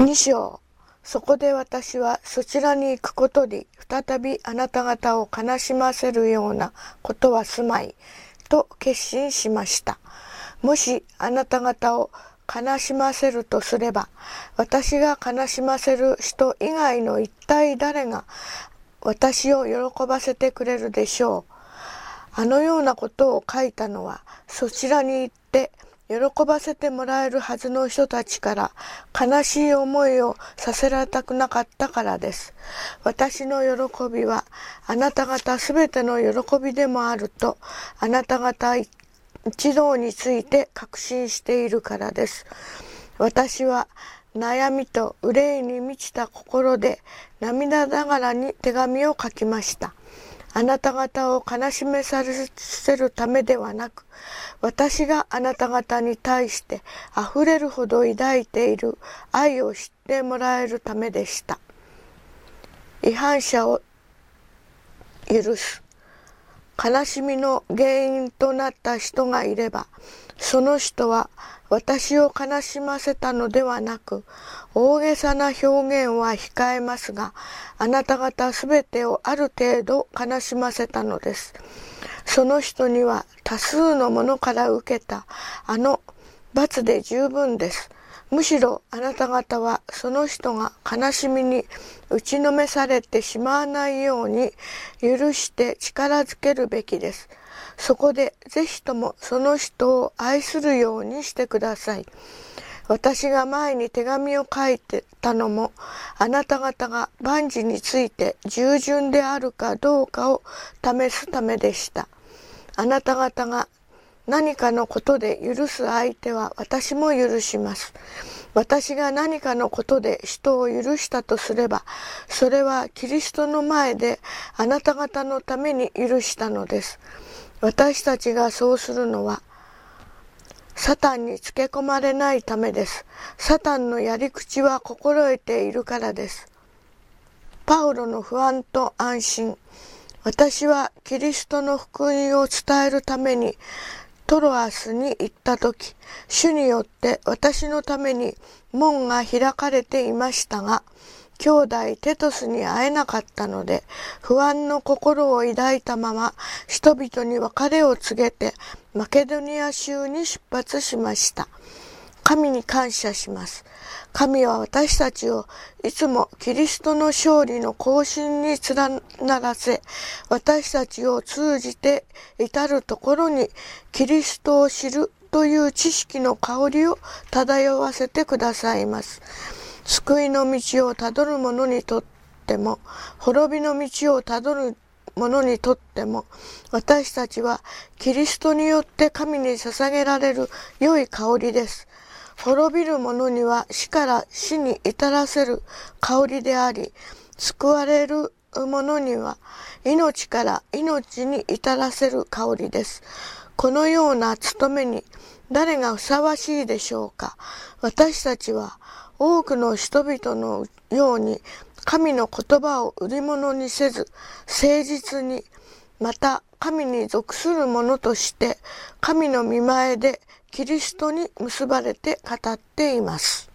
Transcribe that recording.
2章。そこで私はそちらに行くことに再びあなた方を悲しませるようなことはすまいと決心しました。もしあなた方を悲しませるとすれば、私が悲しませる人以外の一体誰が私を喜ばせてくれるでしょう。あのようなことを書いたのは、そちらに行って喜ばせてもらえるはずの人たちから悲しい思いをさせられたくなかったからです。私の喜びはあなた方すべての喜びでもあると、あなた方一同について確信しているからです。私は悩みと憂いに満ちた心で涙ながらに手紙を書きました。あなた方を悲しめさせるためではなく、私があなた方に対して溢れるほど抱いている愛を知ってもらえるためでした。違反者を許す。悲しみの原因となった人がいれば、その人は私を悲しませたのではなく、大げさな表現は控えますが、あなた方すべてをある程度悲しませたのです。その人には多数のものから受けたあの罰で十分です。むしろあなた方はその人が悲しみに打ちのめされてしまわないように許して力づけるべきです。そこでぜひともその人を愛するようにしてください。私が前に手紙を書いてたのも、あなた方が万事について従順であるかどうかを試すためでした。あなた方が何かのことで許す相手は私も許します。私が何かのことで人を許したとすれば、それはキリストの前であなた方のために許したのです。私たちがそうするのは、サタンにつけ込まれないためです。サタンのやり口は心得ているからです。パウロの不安と安心。私はキリストの福音を伝えるためにトロアスに行ったとき、主によって私のために門が開かれていましたが、兄弟テトスに会えなかったので、不安の心を抱いたまま人々に別れを告げてマケドニア州に出発しました。神に感謝します。神は私たちをいつもキリストの勝利の行進に連ならせ、私たちを通じて至るところにキリストを知るという知識の香りを漂わせてくださいます。救いの道をたどる者にとっても、滅びの道をたどる者にとっても、私たちはキリストによって神に捧げられる良い香りです。滅びる者には死から死に至らせる香りであり、救われる者には命から命に至らせる香りです。このような務めに誰がふさわしいでしょうか。私たちは多くの人々のように神の言葉を売り物にせず、誠実に、また神に属する者として神の御前でキリストに結ばれて語っています。